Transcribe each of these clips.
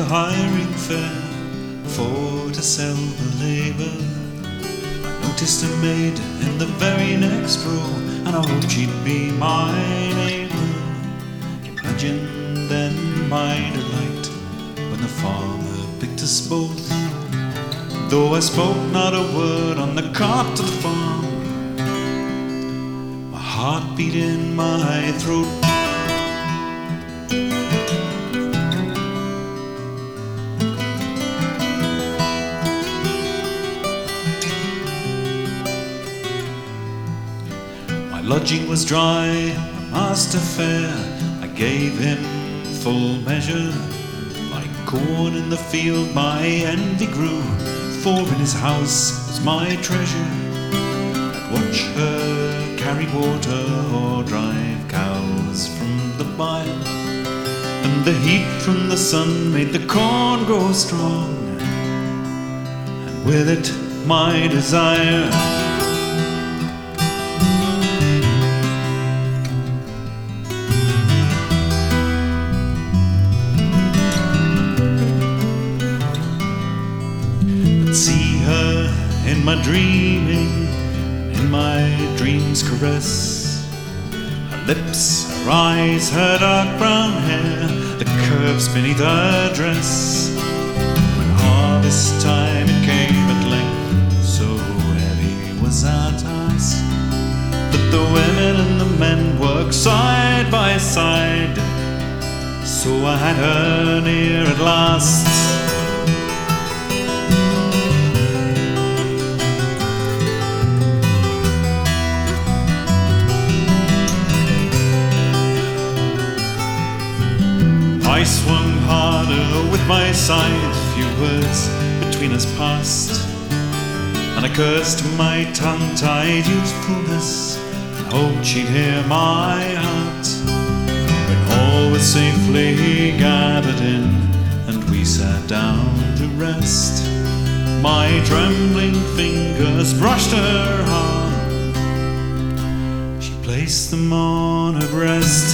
hiring fair for to sell the labour. I noticed a maid in the very next row, and I hoped she'd be my neighbour. Imagine then my delight when the farmer picked us both. Though I spoke not a word on the cart to the farm, my heart beat in my throat. My lodging was dry, my master fair, I gave him full measure. Like corn in the field my envy grew, for in his house was my treasure. I'd watch her carry water or drive cows from the byre, and the heat from the sun made the corn grow strong, and with it my desire. See her in my dreaming, in my dreams caress. Her lips, her eyes, her dark brown hair, the curves beneath her dress. When harvest time it came at length, so heavy was our task, that the women and the men worked side by side. So I had her near at last. I swung harder with my side, few words between us passed, and I cursed my tongue-tied youthfulness, and hoped she'd hear my heart. When all was safely gathered in, and we sat down to rest, my trembling fingers brushed her arm, she placed them on her breast.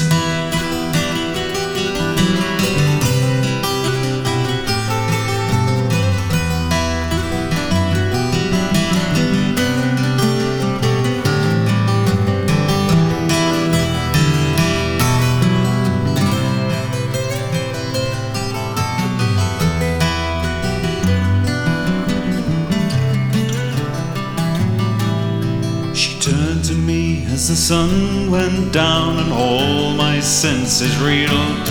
Turned to me as the sun went down and all my senses reeled,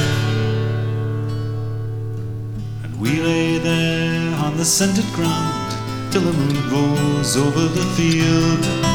and we lay there on the scented ground till the moon rose over the field.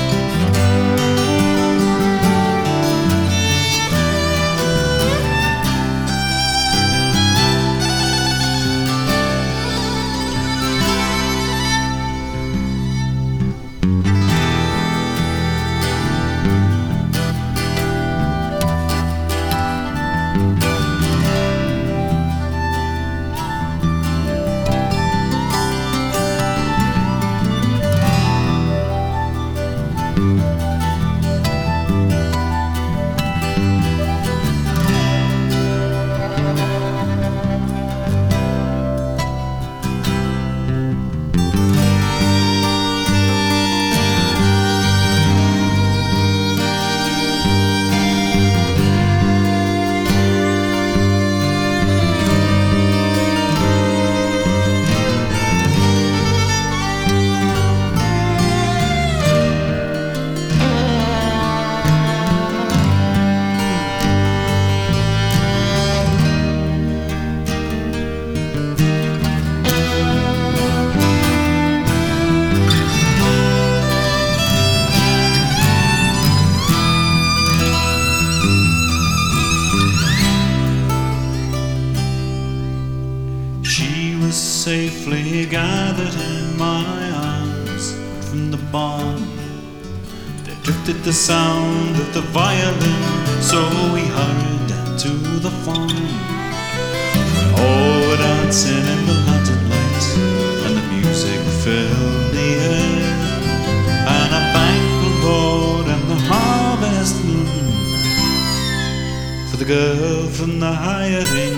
Safely gathered in my arms from the barn, there drifted the sound of the violin, so we hurried to the farm. All were dancing in the lantern light, and the music filled the air, and a banquet roared and the harvest moon for the girl from the hiring